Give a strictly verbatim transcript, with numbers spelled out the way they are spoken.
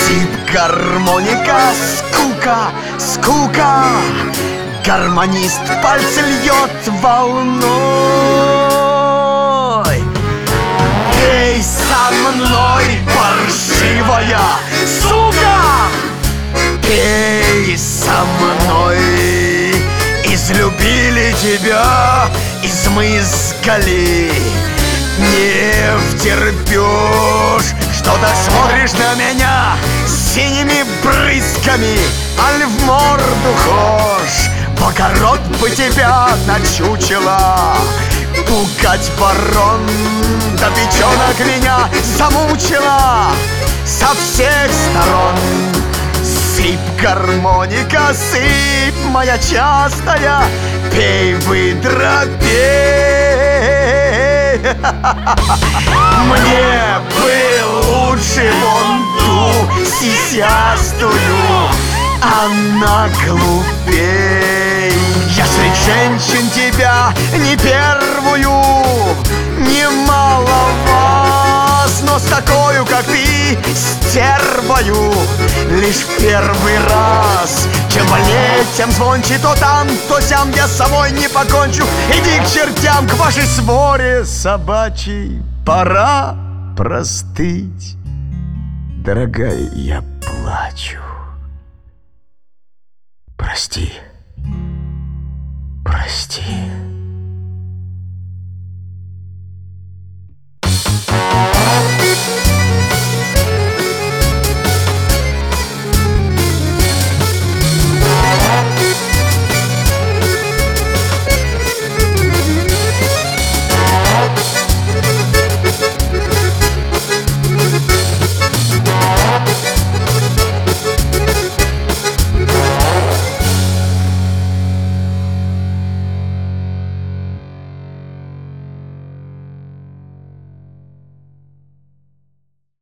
Сип, гармоника, скука, скука. Гармонист пальцы льет волной. Пей со мной, паршивая сука! Пей со мной. Излюбили тебя, измыскали. Не втерпешь, что так смотришь на меня синими брызгами, аль в морду хошь. Покорот бы тебя на чучело, пугать барон, да печенок меня замучила со всех сторон. Сыпь, гармоника, сыпь, моя частая, пей, выдра, пей. Мне бы лучше вон ту сисястую, она глупей. Я среди женщин тебя не первую, немало вас, но с такою, как ты, стервою, лишь в первый раз. Чем больнее, тем звонче, то там, то сям я с собой не покончу. Иди к чертям, к вашей своре собачьей. Пора простыть, дорогая, я плачу. Прости, прости.